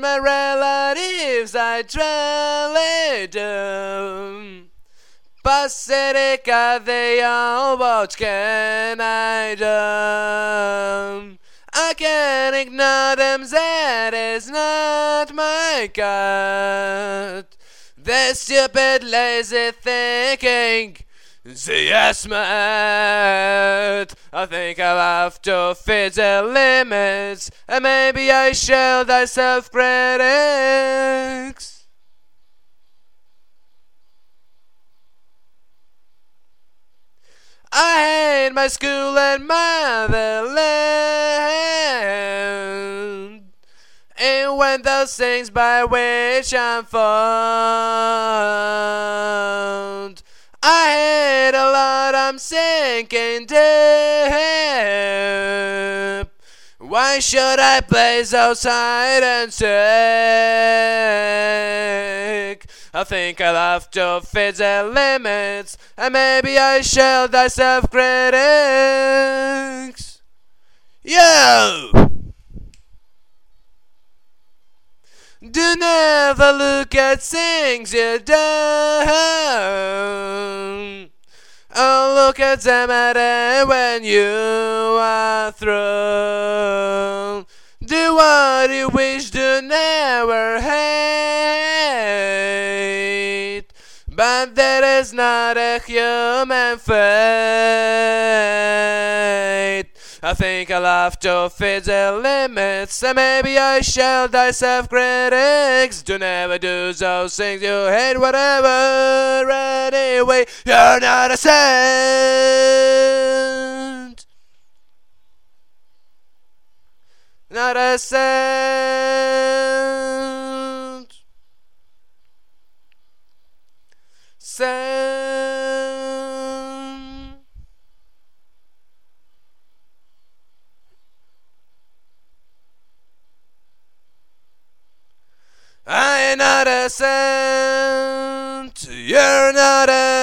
my relatives I truly do. Pathetic are they all, what can I do? I can't ignore them, that is not my cut. Their stupid lazy thinking, yes, mate. I think I'll have to fit the limits, and maybe I shall die self-critics. I hate my school and motherland, and when those things by which I'm fond, I hate a lot, I'm sinking deep. Why should I play so hide and seek? I think I'll have to fit the limits, and maybe I shall die self-critics. Yo! Do never look at things you don't. Oh, look at them at it when you are through. Do what you wish to never hate, but that is not a human fate. I think I'll have to fit the limits, and maybe I shall die self-critics. Do never do those things you hate, whatever. Anyway, you're not a saint. Not a saint. Saint. I ain't not a saint. You're not a